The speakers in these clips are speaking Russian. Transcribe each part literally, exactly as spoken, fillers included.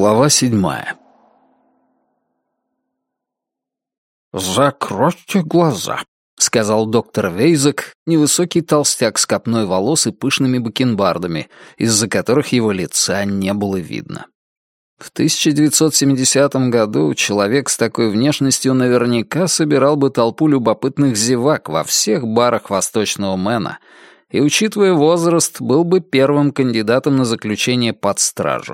Глава седьмая. «Закройте глаза», — сказал доктор Вейзек, невысокий толстяк с копной волос и пышными бакенбардами, из-за которых его лица не было видно. В тысяча девятьсот семидесятом году человек с такой внешностью наверняка собирал бы толпу любопытных зевак во всех барах Восточного Мэна и, учитывая возраст, был бы первым кандидатом на заключение под стражу.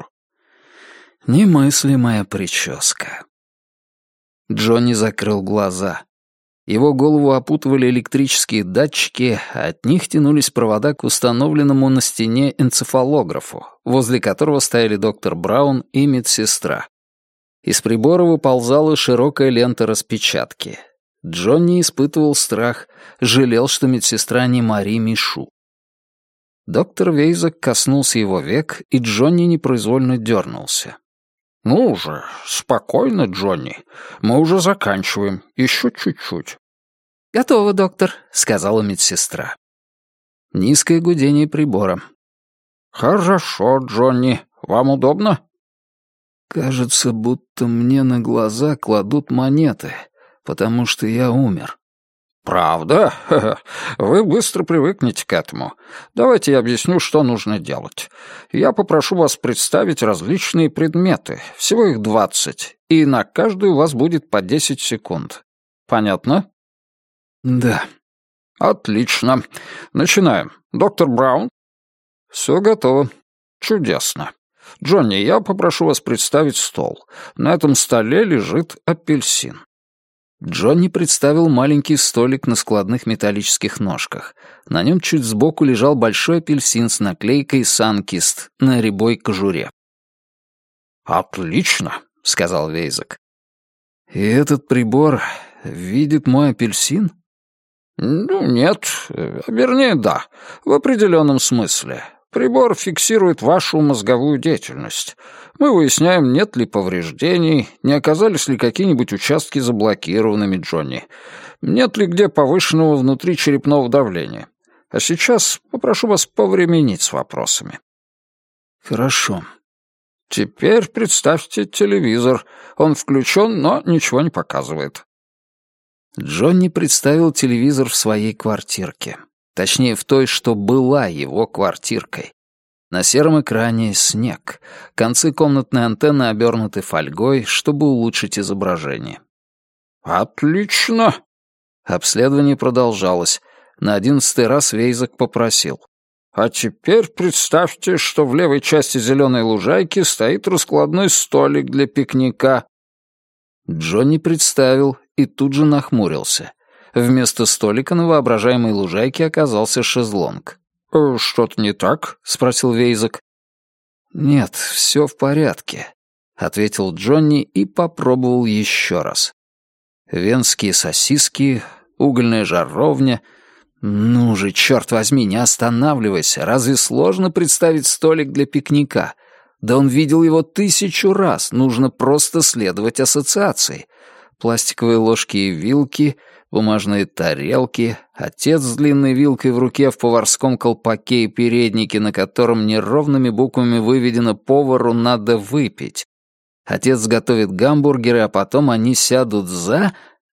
Немыслимая прическа. Джонни закрыл глаза. Его голову опутывали электрические датчики, а от них тянулись провода к установленному на стене энцефалографу, возле которого стояли доктор Браун и медсестра. Из прибора выползала широкая лента распечатки. Джонни испытывал страх, жалел, что медсестра не Мари Мишу. Доктор Вейзек коснулся его век, и Джонни непроизвольно дернулся. «Ну уже, спокойно, Джонни. Мы уже заканчиваем. Еще чуть-чуть». «Готово, доктор», — сказала медсестра. Низкое гудение прибора. «Хорошо, Джонни. Вам удобно?» «Кажется, будто мне на глаза кладут монеты, потому что я умер». «Правда? Вы быстро привыкнете к этому. Давайте я объясню, что нужно делать. Я попрошу вас представить различные предметы, всего их двадцать, и на каждую у вас будет по десять секунд. Понятно?» «Да». «Отлично. Начинаем. Доктор Браун?» «Все готово. Чудесно. Джонни, я попрошу вас представить стол. На этом столе лежит апельсин». Джонни представил маленький столик на складных металлических ножках. На нем чуть сбоку лежал большой апельсин с наклейкой «Санкист» на рябой кожуре. «Отлично», — сказал Вейзек. «И этот прибор видит мой апельсин?» «Ну, нет. Вернее, да. В определенном смысле. Прибор фиксирует вашу мозговую деятельность. Мы выясняем, нет ли повреждений, не оказались ли какие-нибудь участки заблокированными, Джонни, нет ли где повышенного внутричерепного давления. А сейчас попрошу вас повременить с вопросами». «Хорошо». «Теперь представьте телевизор. Он включен, но ничего не показывает». Джонни представил телевизор в своей квартирке. Точнее, в той, что была его квартиркой. На сером экране снег. Концы комнатной антенны обернуты фольгой, чтобы улучшить изображение. «Отлично!» Обследование продолжалось. На одиннадцатый раз Вейзек попросил. «А теперь представьте, что в левой части зеленой лужайки стоит раскладной столик для пикника». Джонни представил и тут же нахмурился. Вместо столика на воображаемой лужайке оказался шезлонг. «Что-то не так?» — спросил Вейзек. «Нет, все в порядке», — ответил Джонни и попробовал еще раз. Венские сосиски, угольная жаровня. Ну же, черт возьми, не останавливайся. Разве сложно представить столик для пикника? Да он видел его тысячу раз, нужно просто следовать ассоциации. Пластиковые ложки и вилки, бумажные тарелки, отец с длинной вилкой в руке в поварском колпаке и переднике, на котором неровными буквами выведено «повару надо выпить». Отец готовит гамбургеры, а потом они сядут за...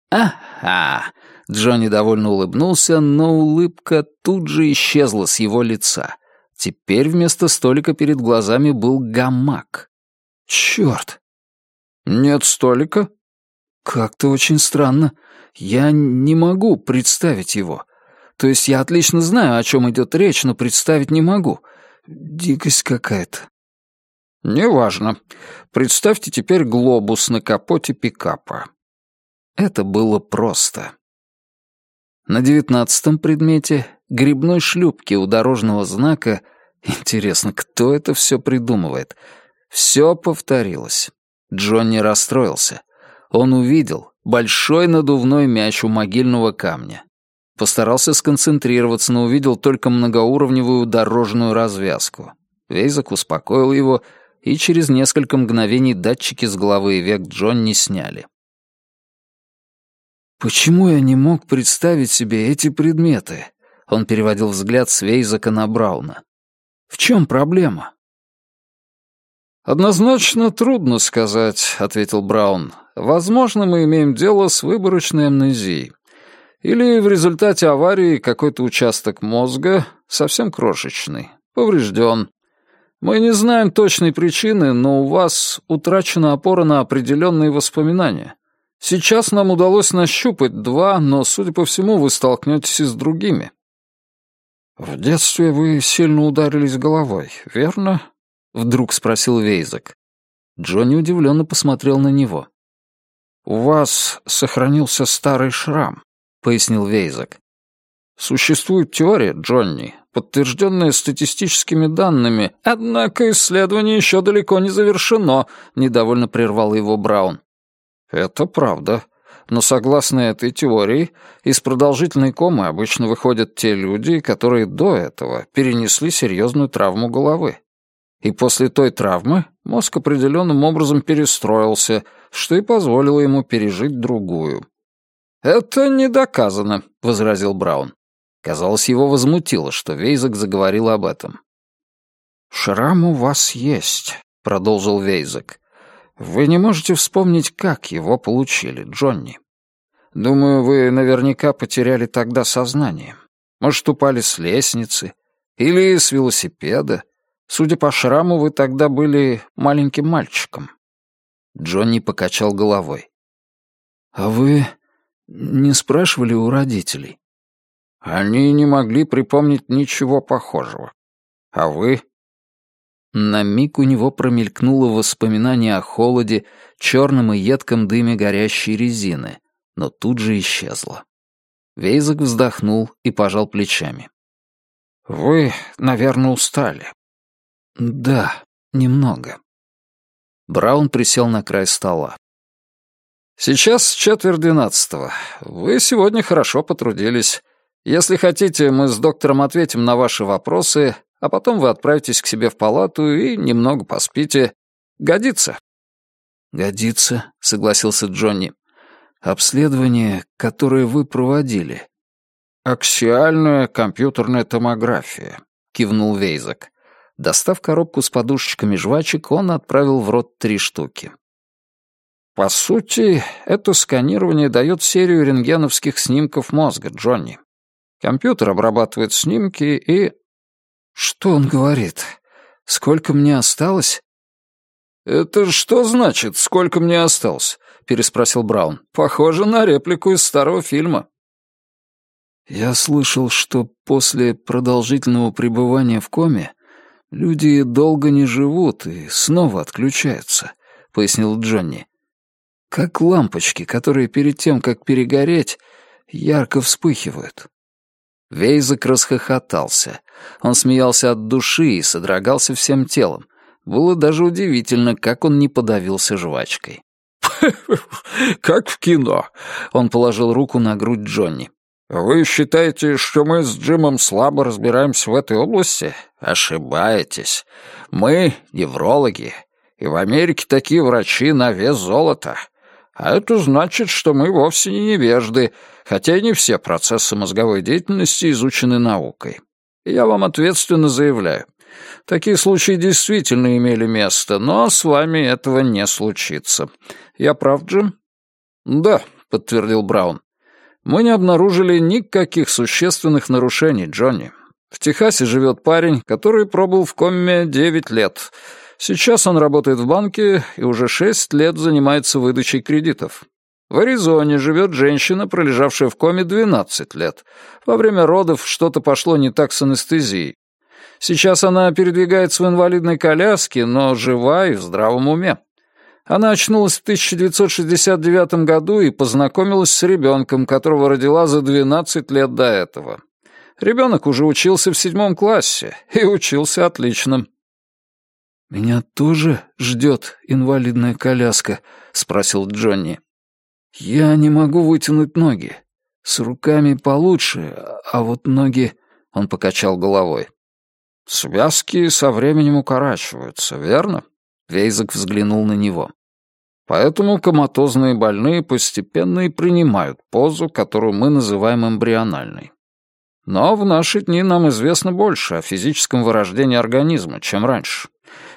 Ага! Джонни довольно улыбнулся, но улыбка тут же исчезла с его лица. Теперь вместо столика перед глазами был гамак. Черт! «Нет столика?» «Как-то очень странно. Я не могу представить его. То есть я отлично знаю, о чем идет речь, но представить не могу. Дикость какая-то». «Неважно. Представьте теперь глобус на капоте пикапа». Это было просто. На девятнадцатом предмете, грибной шлюпке у дорожного знака, интересно, кто это все придумывает, все повторилось. Джонни расстроился. Он увидел большой надувной мяч у могильного камня. Постарался сконцентрироваться, но увидел только многоуровневую дорожную развязку. Вейзек успокоил его, и через несколько мгновений датчики с головы и век Джонни сняли. «Почему я не мог представить себе эти предметы?» Он переводил взгляд с Вейзека на Брауна. «В чем проблема?» «Однозначно трудно сказать», — ответил Браун. «Возможно, мы имеем дело с выборочной амнезией. Или в результате аварии какой-то участок мозга, совсем крошечный, поврежден. Мы не знаем точной причины, но у вас утрачена опора на определенные воспоминания. Сейчас нам удалось нащупать два, но, судя по всему, вы столкнетесь и с другими». «В детстве вы сильно ударились головой, верно?» — вдруг спросил Вейзек. Джонни удивленно посмотрел на него. «У вас сохранился старый шрам», — пояснил Вейзек. «Существует теория, Джонни, подтвержденная статистическими данными, однако исследование еще далеко не завершено», — недовольно прервал его Браун. «Это правда. Но согласно этой теории, из продолжительной комы обычно выходят те люди, которые до этого перенесли серьезную травму головы. И после той травмы мозг определенным образом перестроился, что и позволило ему пережить другую». «Это не доказано», — возразил Браун. Казалось, его возмутило, что Вейзек заговорил об этом. «Шрам у вас есть», — продолжил Вейзек. «Вы не можете вспомнить, как его получили, Джонни. Думаю, вы наверняка потеряли тогда сознание. Может, упали с лестницы или с велосипеда. Судя по шраму, вы тогда были маленьким мальчиком». Джонни покачал головой. «А вы не спрашивали у родителей?» «Они не могли припомнить ничего похожего. А вы?» На миг у него промелькнуло воспоминание о холоде, черном и едком дыме горящей резины, но тут же исчезло. Вейзек вздохнул и пожал плечами. «Вы, наверное, устали». «Да, немного». Браун присел на край стола. «Сейчас четверть двенадцатого. Вы сегодня хорошо потрудились. Если хотите, мы с доктором ответим на ваши вопросы, а потом вы отправитесь к себе в палату и немного поспите. Годится?» «Годится», — согласился Джонни. «Обследование, которое вы проводили». «Аксиальная компьютерная томография», — кивнул Вейзек. Достав коробку с подушечками жвачек, он отправил в рот три штуки. «По сути, это сканирование дает серию рентгеновских снимков мозга, Джонни. Компьютер обрабатывает снимки и...» «Что он говорит? Сколько мне осталось?» «Это что значит, сколько мне осталось?» — переспросил Браун. «Похоже на реплику из старого фильма». «Я слышал, что после продолжительного пребывания в коме люди долго не живут и снова отключаются», — пояснил Джонни. «Как лампочки, которые перед тем, как перегореть, ярко вспыхивают». Вейзек расхохотался. Он смеялся от души и содрогался всем телом. Было даже удивительно, как он не подавился жвачкой. «Как в кино», — он положил руку на грудь Джонни. «Вы считаете, что мы с Джимом слабо разбираемся в этой области? Ошибаетесь. Мы — неврологи, и в Америке такие врачи на вес золота. А это значит, что мы вовсе не невежды, хотя и не все процессы мозговой деятельности изучены наукой. Я вам ответственно заявляю, такие случаи действительно имели место, но с вами этого не случится. Я прав, Джим?» «Да», — подтвердил Браун. «Мы не обнаружили никаких существенных нарушений, Джонни. В Техасе живет парень, который пробыл в коме девять лет. Сейчас он работает в банке и уже шесть лет занимается выдачей кредитов. В Аризоне живет женщина, пролежавшая в коме двенадцать лет. Во время родов что-то пошло не так с анестезией. Сейчас она передвигается в инвалидной коляске, но жива и в здравом уме. Она очнулась в тысяча девятьсот шестьдесят девятом году и познакомилась с ребенком, которого родила за двенадцать лет до этого. Ребенок уже учился в седьмом классе и учился отлично». «Меня тоже ждет инвалидная коляска?» — спросил Джонни. «Я не могу вытянуть ноги. С руками получше, а вот ноги...» — он покачал головой. «Связки со временем укорачиваются, верно?» — Вейзек взглянул на него. «Поэтому коматозные больные постепенно и принимают позу, которую мы называем эмбриональной. Но в наши дни нам известно больше о физическом вырождении организма, чем раньше.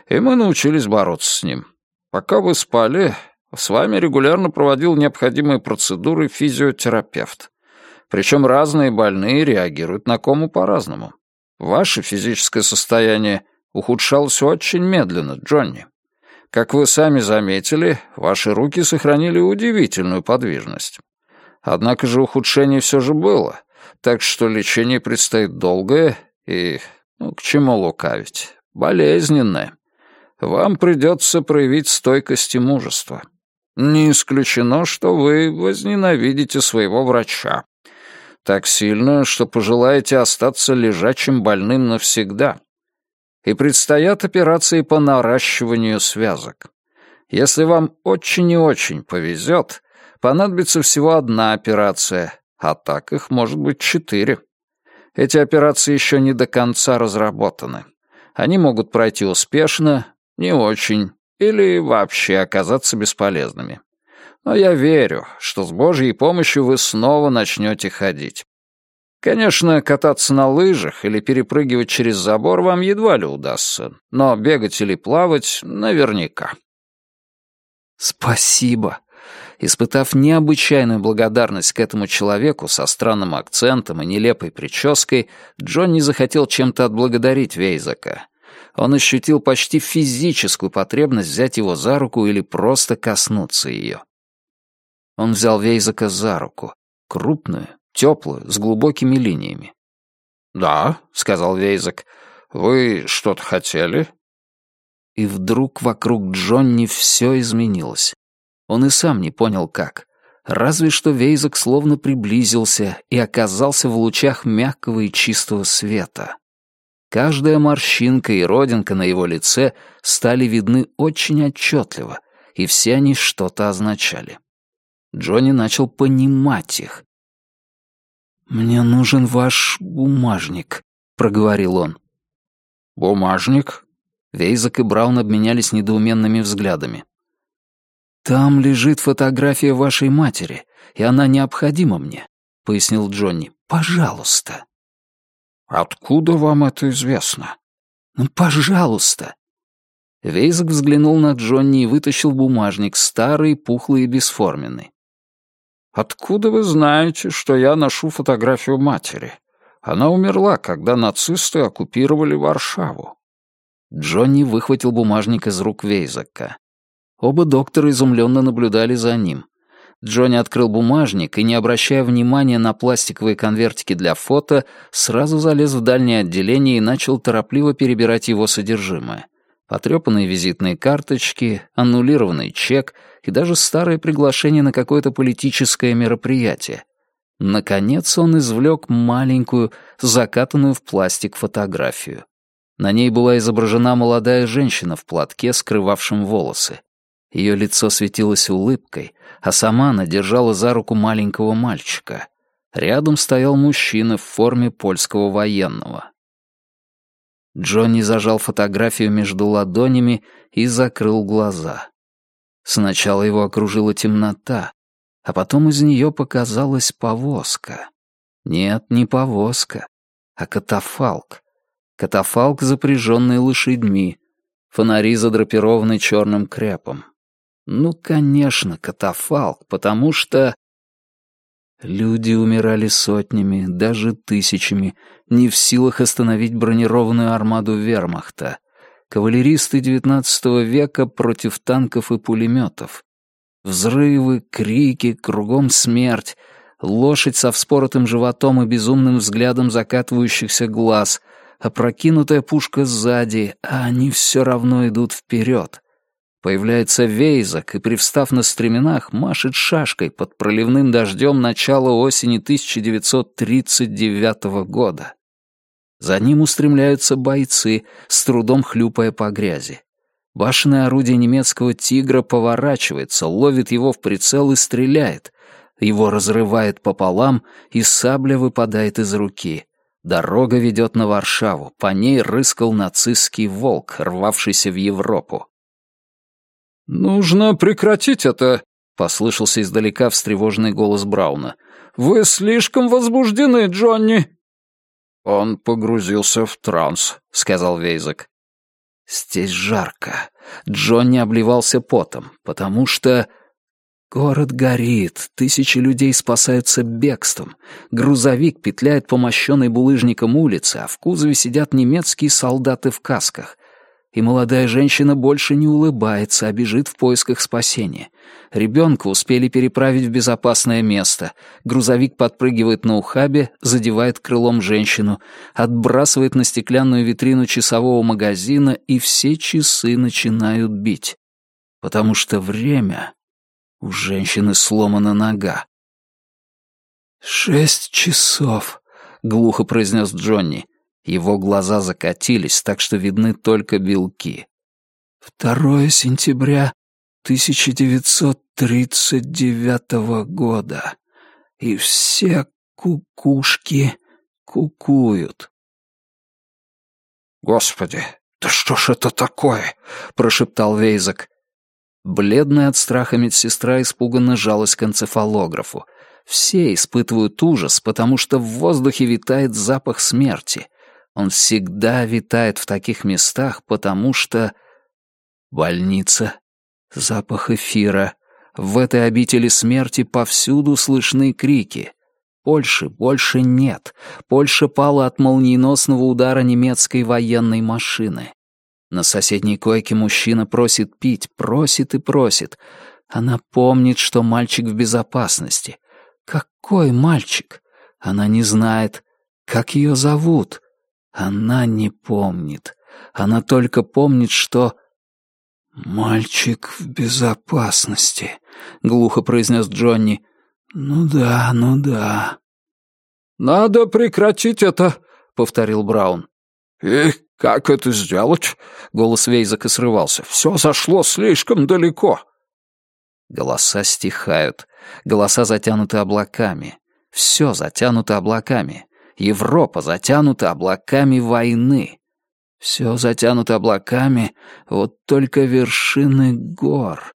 и мы научились бороться с ним. Пока вы спали, с вами регулярно проводил необходимые процедуры физиотерапевт. Причем разные больные реагируют на кому по-разному. Ваше физическое состояние ухудшалось очень медленно, Джонни. Как вы сами заметили, ваши руки сохранили удивительную подвижность. Однако же ухудшение все же было, так что лечение предстоит долгое и, ну, к чему лукавить, болезненное. Вам придется проявить стойкость и мужество. Не исключено, что вы возненавидите своего врача. Так сильно, что пожелаете остаться лежачим больным навсегда. И предстоят операции по наращиванию связок. Если вам очень и очень повезет, понадобится всего одна операция, а так их может быть четыре. Эти операции еще не до конца разработаны. Они могут пройти успешно, не очень, или вообще оказаться бесполезными. Но я верю, что с Божьей помощью вы снова начнете ходить. Конечно, кататься на лыжах или перепрыгивать через забор вам едва ли удастся, но бегать или плавать наверняка. Спасибо. Испытав необычайную благодарность к этому человеку со странным акцентом и нелепой прической, Джонни захотел чем-то отблагодарить Вейзака. Он ощутил почти физическую потребность взять его за руку или просто коснуться ее. Он взял Вейзака за руку, крупную, теплую, с глубокими линиями. «Да», — сказал Вейзак, — «вы что-то хотели?» И вдруг вокруг Джонни все изменилось. Он и сам не понял, как. Разве что Вейзак словно приблизился и оказался в лучах мягкого и чистого света. Каждая морщинка и родинка на его лице стали видны очень отчетливо, и все они что-то означали. Джонни начал понимать их. «Мне нужен ваш бумажник», — проговорил он. «Бумажник?» Вейзак и Браун обменялись недоуменными взглядами. «Там лежит фотография вашей матери, и она необходима мне», — пояснил Джонни. «Пожалуйста». «Откуда вам это известно?» «Ну, пожалуйста». Вейзак взглянул на Джонни и вытащил бумажник, старый, пухлый и бесформенный. «Откуда вы знаете, что я ношу фотографию матери? Она умерла, когда нацисты оккупировали Варшаву». Джонни выхватил бумажник из рук Вейзака. Оба доктора изумленно наблюдали за ним. Джонни открыл бумажник и, не обращая внимания на пластиковые конвертики для фото, сразу залез в дальнее отделение и начал торопливо перебирать его содержимое. Потрепанные визитные карточки, аннулированный чек и даже старое приглашение на какое-то политическое мероприятие. Наконец он извлек маленькую, закатанную в пластик фотографию. На ней была изображена молодая женщина в платке, скрывавшем волосы. Ее лицо светилось улыбкой, а сама она держала за руку маленького мальчика. Рядом стоял мужчина в форме польского военного. Джонни зажал фотографию между ладонями и закрыл глаза. Сначала его окружила темнота, а потом из нее показалась повозка. Нет, не повозка, а катафалк. Катафалк, запряженный лошадьми, фонари, задрапированы черным крепом. Ну, конечно, катафалк, потому что... Люди умирали сотнями, даже тысячами, не в силах остановить бронированную армаду вермахта. Кавалеристы девятнадцатого века против танков и пулеметов. Взрывы, крики, кругом смерть, лошадь со вспоротым животом и безумным взглядом закатывающихся глаз, опрокинутая пушка сзади, а они все равно идут вперед. Появляется Вейзак и, привстав на стременах, машет шашкой под проливным дождем начала осени тысяча девятьсот тридцать девятого года. За ним устремляются бойцы, с трудом хлюпая по грязи. Башенное орудие немецкого «Тигра» поворачивается, ловит его в прицел и стреляет. Его разрывает пополам, и сабля выпадает из руки. Дорога ведет на Варшаву, по ней рыскал нацистский волк, рвавшийся в Европу. «Нужно прекратить это», — послышался издалека встревоженный голос Брауна. «Вы слишком возбуждены, Джонни». «Он погрузился в транс», — сказал Вейзак. Здесь жарко. Джонни обливался потом, потому что... Город горит, тысячи людей спасаются бегством. Грузовик петляет по мощенной булыжником улице, а в кузове сидят немецкие солдаты в касках. И молодая женщина больше не улыбается, а бежит в поисках спасения. Ребенка успели переправить в безопасное место. Грузовик подпрыгивает на ухабе, задевает крылом женщину, отбрасывает на стеклянную витрину часового магазина, и все часы начинают бить. Потому что время... У женщины сломана нога. «Шесть часов», — глухо произнес Джонни. Его глаза закатились, так что видны только белки. «Второе сентября тысяча девятьсот тридцать девятого года. И все кукушки кукуют». «Господи, да что ж это такое?» — прошептал Вейзек. Бледная от страха медсестра испуганно жалась к энцефалографу. Все испытывают ужас, потому что в воздухе витает запах смерти. Он всегда витает в таких местах, потому что... Больница, запах эфира. В этой обители смерти повсюду слышны крики. Польши больше нет. Польша пала от молниеносного удара немецкой военной машины. На соседней койке мужчина просит пить, просит и просит. Она помнит, что мальчик в безопасности. Какой мальчик? Она не знает. Как ее зовут? Она не помнит. Она только помнит, что... «Мальчик в безопасности», — глухо произнес Джонни. «Ну да, ну да». «Надо прекратить это», — повторил Браун. «И как это сделать?» — голос Вейзека срывался. «Все зашло слишком далеко». Голоса стихают. Голоса затянуты облаками. Все затянуто облаками. Европа затянута облаками войны. Все затянуто облаками, вот только вершины гор.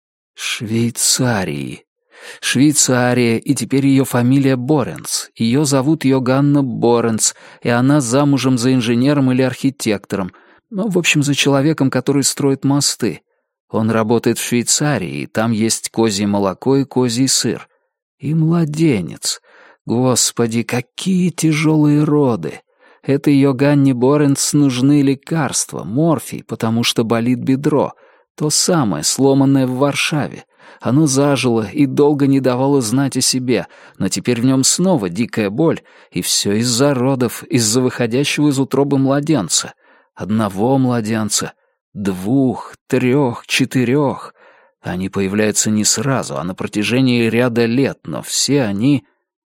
Швейцарии. Швейцария, и теперь ее фамилия Боренц. Ее зовут Йоганна Боренц, и она замужем за инженером или архитектором. Ну, в общем, за человеком, который строит мосты. Он работает в Швейцарии, и там есть козье молоко и козий сыр. И младенец. Господи, какие тяжелые роды. Этой Йоганне Боренц нужны лекарства, морфий, потому что болит бедро. То самое, сломанное в Варшаве. Оно зажило и долго не давало знать о себе, но теперь в нем снова дикая боль, и все из-за родов, из-за выходящего из утробы младенца. Одного младенца, двух, трех, четырех. Они появляются не сразу, а на протяжении ряда лет, но все они...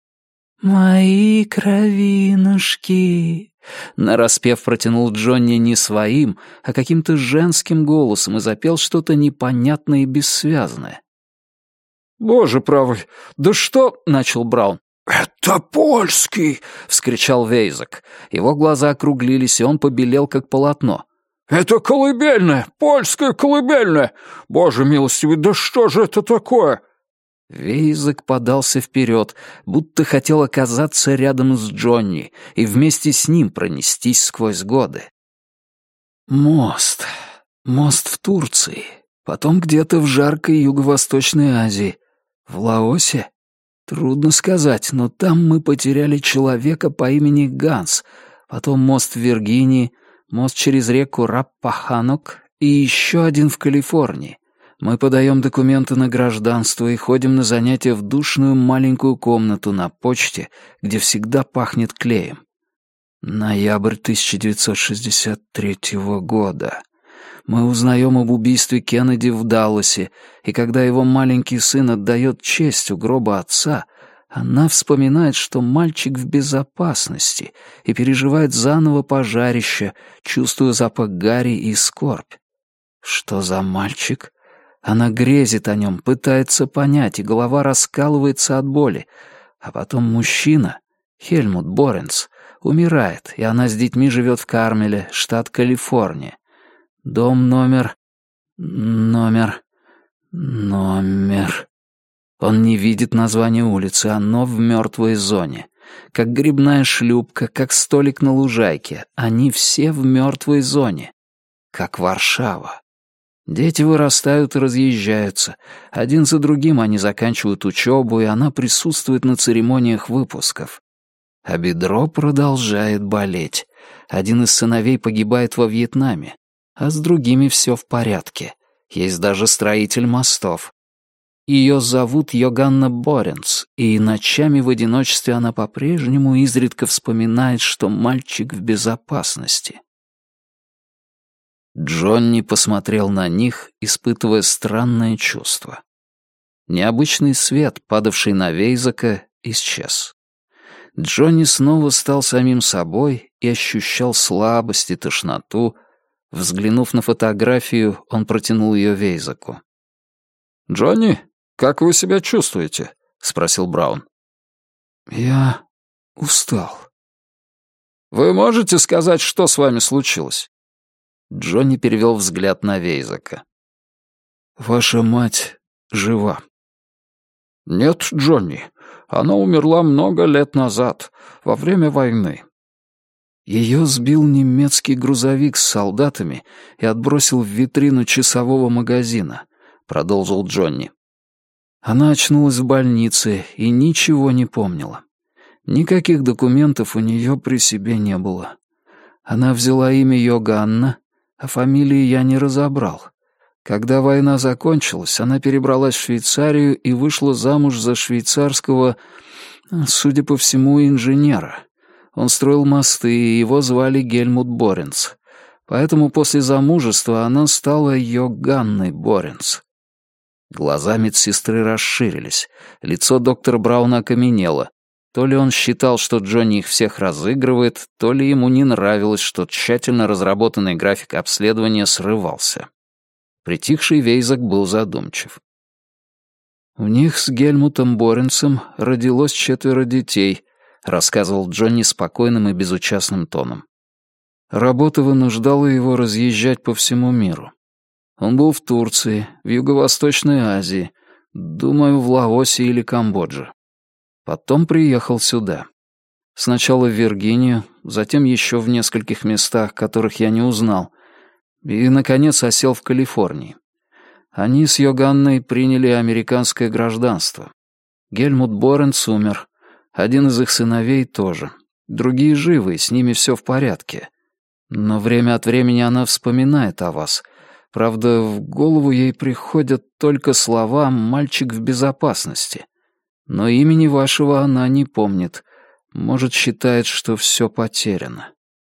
«Мои кровинушки!» Нараспев протянул Джонни не своим, а каким-то женским голосом и запел что-то непонятное и бессвязное. «Боже правый, да что...» — начал Браун. «Это польский!» — вскричал Вейзек. Его глаза округлились, и он побелел, как полотно. «Это колыбельная! Польская колыбельная! Боже милостивый, да что же это такое?» Вейзек подался вперед, будто хотел оказаться рядом с Джонни и вместе с ним пронестись сквозь годы. Мост. Мост в Турции. Потом где-то в жаркой Юго-Восточной Азии. В Лаосе? Трудно сказать, но там мы потеряли человека по имени Ганс. Потом мост в Виргинии, мост через реку Раппаханок и еще один в Калифорнии. Мы подаем документы на гражданство и ходим на занятия в душную маленькую комнату на почте, где всегда пахнет клеем. Ноябрь тысяча девятьсот шестьдесят третьего года. Мы узнаем об убийстве Кеннеди в Далласе, и когда его маленький сын отдает честь у гроба отца, она вспоминает, что мальчик в безопасности и переживает заново пожарище, чувствуя запах гари и скорбь. Что за мальчик? Она грезит о нем, пытается понять, и голова раскалывается от боли. А потом мужчина, Хельмут Боренц, умирает, и она с детьми живет в Кармеле, штат Калифорния. Дом номер... номер... номер... Он не видит название улицы, оно в мертвой зоне. Как грибная шлюпка, как столик на лужайке. Они все в мертвой зоне. как Варшава. Дети вырастают и разъезжаются. Один за другим они заканчивают учебу, и она присутствует на церемониях выпусков. А бедро продолжает болеть. Один из сыновей погибает во Вьетнаме, а с другими все в порядке. Есть даже строитель мостов. Ее зовут Йоганна Боренс, и ночами в одиночестве она по-прежнему изредка вспоминает, что мальчик в безопасности. Джонни посмотрел на них, испытывая странное чувство. Необычный свет, падавший на Вейзака, исчез. Джонни снова стал самим собой и ощущал слабость и тошноту. Взглянув на фотографию, он протянул ее Вейзаку. «Джонни, как вы себя чувствуете?» — спросил Браун. «Я устал». «Вы можете сказать, что с вами случилось?» Джонни перевел взгляд на Вейзака. «Ваша мать жива». «Нет, Джонни, она умерла много лет назад, во время войны». Ее сбил немецкий грузовик с солдатами и отбросил в витрину часового магазина, продолжил Джонни. Она очнулась в больнице и ничего не помнила. Никаких документов у нее при себе не было. Она взяла имя Йоганна, а фамилии я не разобрал. Когда война закончилась, она перебралась в Швейцарию и вышла замуж за швейцарского, судя по всему, инженера. Он строил мосты, и его звали Гельмут Боренс. Поэтому после замужества она стала Йоганной Боренс. Глаза медсестры расширились. Лицо доктора Брауна окаменело. То ли он считал, что Джонни их всех разыгрывает, то ли ему не нравилось, что тщательно разработанный график обследования срывался. Притихший Вейзак был задумчив. «У них с Гельмутом Боренсом родилось четверо детей», — рассказывал Джонни спокойным и безучастным тоном. Работа вынуждала его разъезжать по всему миру. Он был в Турции, в Юго-Восточной Азии, думаю, в Лаосе или Камбодже. Потом приехал сюда. Сначала в Виргинию, затем еще в нескольких местах, которых я не узнал, и, наконец, осел в Калифорнии. Они с Йоганной приняли американское гражданство. Гельмут Боренс умер, один из их сыновей тоже. Другие живы, с ними все в порядке. Но время от времени она вспоминает о вас. Правда, в голову ей приходят только слова «мальчик в безопасности». Но имени вашего она не помнит. Может, считает, что все потеряно.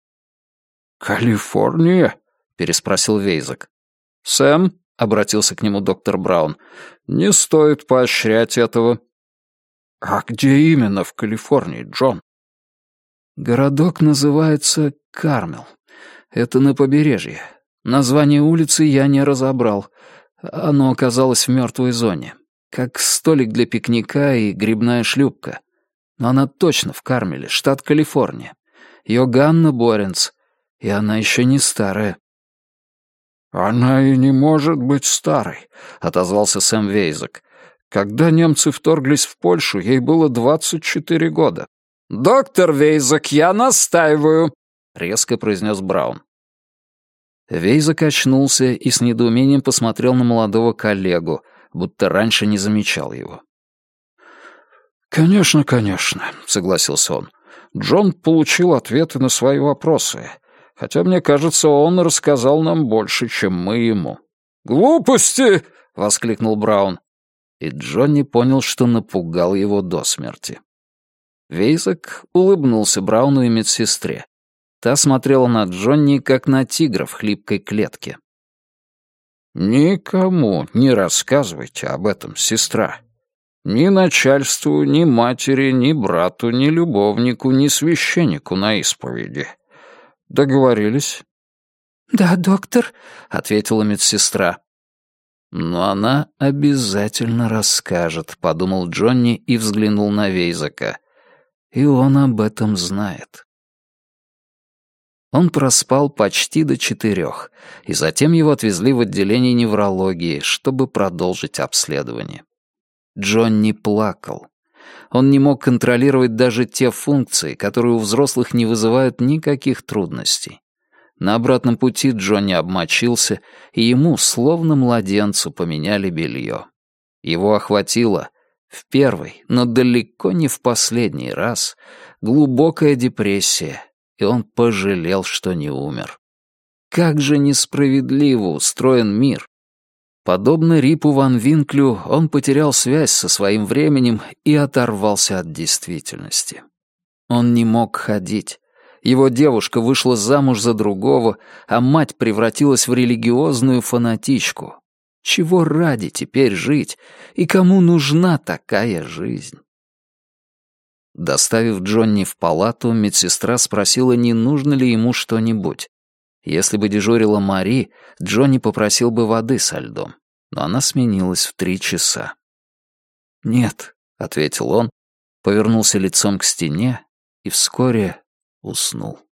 «Калифорния?» — переспросил Вейзак. «Сэм», — обратился к нему доктор Браун, — «не стоит поощрять этого». «А где именно в Калифорнии, Джон?» «Городок называется Кармел. Это на побережье. Название улицы я не разобрал. Оно оказалось в мертвой зоне. Как столик для пикника и грибная шлюпка. Но она точно в Кармеле, штат Калифорния. Йоганна Боренс. И она еще не старая». «Она и не может быть старой», — отозвался Сэм Вейзак. «Когда немцы вторглись в Польшу, ей было двадцать четыре года». «Доктор Вейзак, я настаиваю», — резко произнес Браун. Вейзак очнулся и с недоумением посмотрел на молодого коллегу, будто раньше не замечал его. «Конечно, конечно», — согласился он. «Джон получил ответы на свои вопросы, хотя, мне кажется, он рассказал нам больше, чем мы ему». «Глупости!» — воскликнул Браун. И Джонни понял, что напугал его до смерти. Вейзак улыбнулся Брауну и медсестре. Та смотрела на Джонни, как на тигра в хлипкой клетке. «Никому не рассказывайте об этом, сестра. Ни начальству, ни матери, ни брату, ни любовнику, ни священнику на исповеди. Договорились?» «Да, доктор», — ответила медсестра. «Но она обязательно расскажет», — подумал Джонни и взглянул на Вейзака. «И он об этом знает». Он проспал почти до четырех, и затем его отвезли в отделение неврологии, чтобы продолжить обследование. Джонни плакал. Он не мог контролировать даже те функции, которые у взрослых не вызывают никаких трудностей. На обратном пути Джонни обмочился, и ему, словно младенцу, поменяли белье. Его охватило в первый, но далеко не в последний раз глубокая депрессия, и он пожалел, что не умер. Как же несправедливо устроен мир! Подобно Рипу ван Винклю, он потерял связь со своим временем и оторвался от действительности. Он не мог ходить. Его девушка вышла замуж за другого, а мать превратилась в религиозную фанатичку. Чего ради теперь жить, и кому нужна такая жизнь? Доставив Джонни в палату, медсестра спросила, не нужно ли ему что-нибудь. Если бы дежурила Мари, Джонни попросил бы воды со льдом, но она сменилась в три часа. «Нет», — ответил он, повернулся лицом к стене и вскоре уснул.